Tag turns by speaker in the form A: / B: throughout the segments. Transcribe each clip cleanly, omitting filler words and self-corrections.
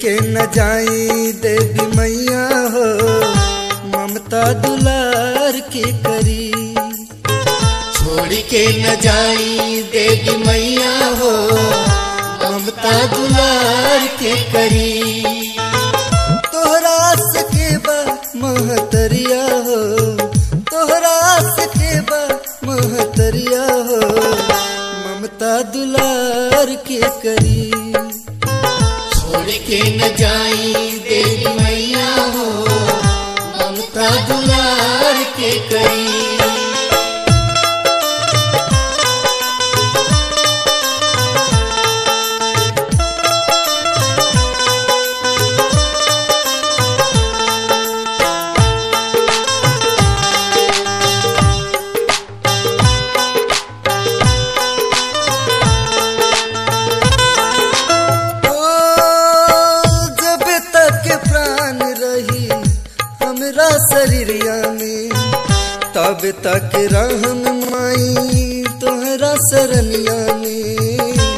A: के न जाई देवी मैया हो, ममता दुलार के करी।
B: छोड़ के न जाई देवी मैया हो, ममता दुलार के करी।
A: तोहरा से के बा महतरिया हो, तोहरा से के बा महतरिया हो, ममता दुलार के करी।
B: छोड़ के न जाई देवी मैया हो, ममता दुलार के करी।
A: हमरा शरीरिया में तब तक रहम माई तोहरा शरणिया में।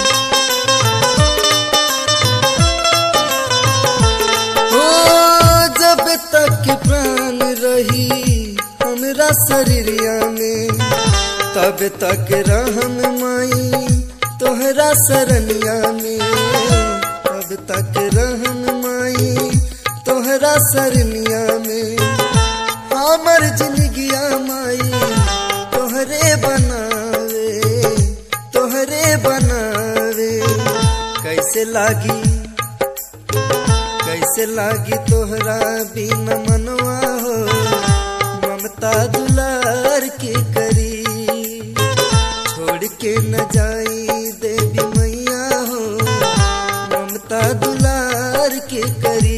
A: हो जब तक प्राण रही हमरा शरीरिया में तब तक रहम माई तोहरा शरणिया में। तब तक रहम माई तोहरा शरणिया में। हमर जिंदगिया माई तोहरे बनावे, तोहरे बनावे। कैसे लागी तोहरा बिना मनवा हो, ममता दुलार के करी। छोड़ के न जाई देवी मैया हो, ममता दुलार के करी।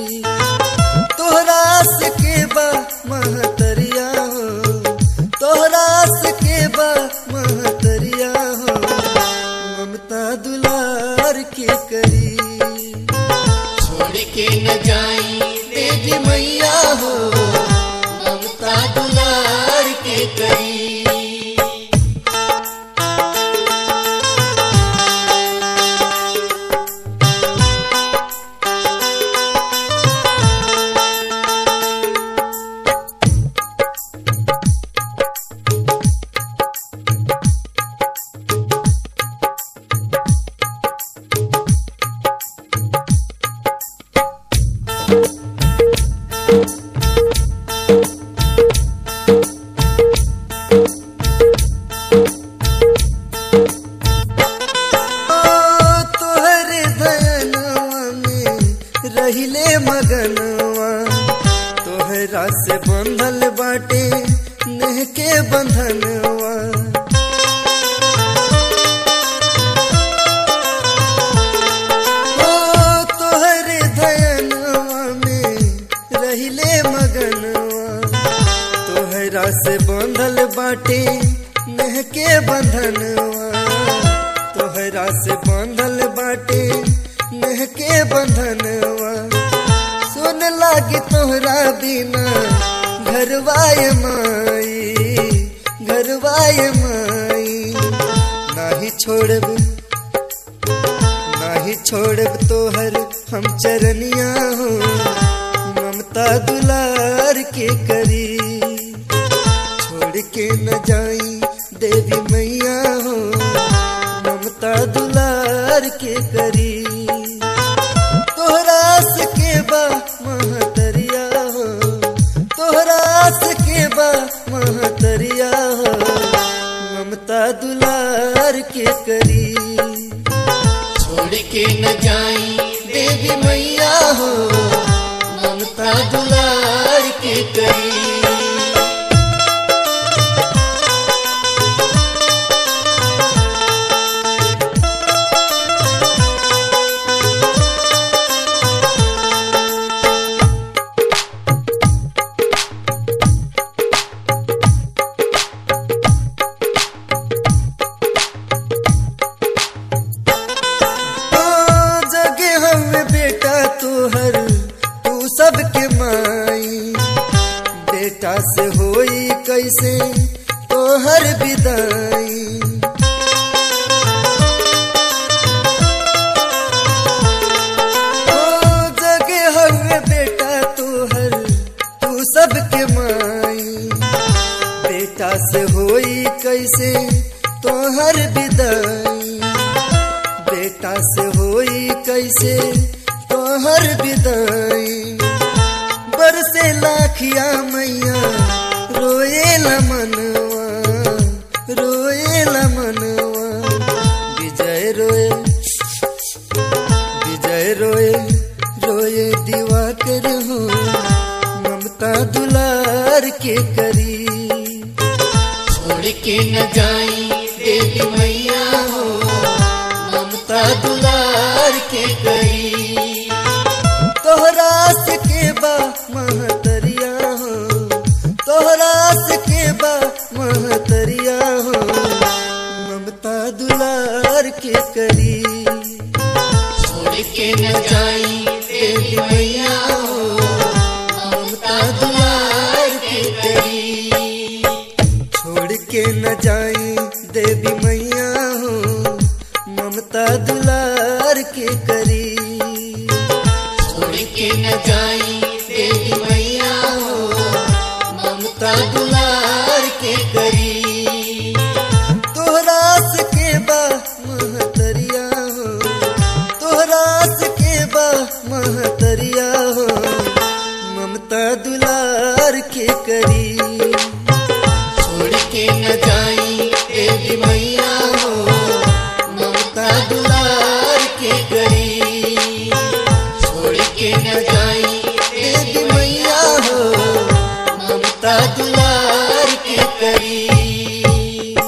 A: तोहरा से के बा महतरिया हो, तोहरा से के बा महतरिया हो, ममता दुलार के करी।
B: छोड़ के न जाई देवी मैया हो, ममता दुलार के करी।
A: तोहरे धनवा में रहिले मगनवा, तोहरा से बंधल बाटे नेह के बंधनवा। तोहरे धनवा में रहिले मगनवा, तोहरा से बंधल बाटे नेह के बंधनवा। तोहरा से बंधल बाटे नेह के बंधनवा। सुन लागी तोहरा बिना घरवाय माई, घरवाय माई। नाही छोड़ब तोहर हम चरनिया हो, ममता दुलार के करी। छोड़ के न जाई देवी मैया हो, ममता दुलार के करी। तोहरा से के बा महतरिया हो, तोहरा से के बा महतरिया हो, ममता दुलार के करी।
B: छोड़ के न जाई देवी मैया हो, ममता दुलार के करी।
A: सबके माई तोहर विदाई, बेटा से होई कैसे तोहर विदाई। बरसे लाखिया मैया रोएला मनवा, रोएला मनवा। विजय रोए, विजय रोए, रोए दिवाकर हो, ममता दुलार के करी।
B: छोड़ के न जाई देवी मैया हो, ममता दुलार के करी।
A: तोहरा से के बा महतरिया हो, तोहरा से के बा महतरिया हो, ममता दुलार के करी।
B: छोड़ के न जाई देवी मैया हो, ममता दुलार के करी।
A: छोड़ के न जाई देवी मैया हो, ममता दुलार के करी।
B: छोड़ के न जाई देवी मैया हो, ममता दुलार के करी।
A: तोहरा से के बा महतरिया हो, तोहरा से के बा महतरिया हो, ममता दुलार के करी।
B: छोड़ के न जाई देवी मैया हो, ममता दुलार के करी। छोड़ के न जाई देवी मैया हो, ममता दुलार